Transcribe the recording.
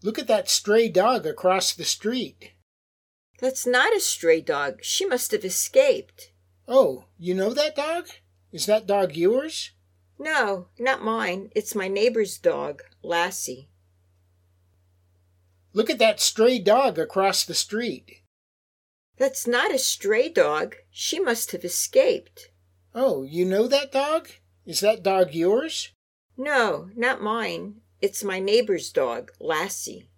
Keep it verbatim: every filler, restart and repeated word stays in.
Look at that stray dog across the street. That's not a stray dog. She must have escaped. Oh, you know that dog? Is that dog yours? No, not mine. It's my neighbor's dog, Lassie. Look at that stray dog across the street. That's not a stray dog. She must have escaped. Oh, you know that dog? Is that dog yours? No, not mine. It's my neighbor's dog, Lassie.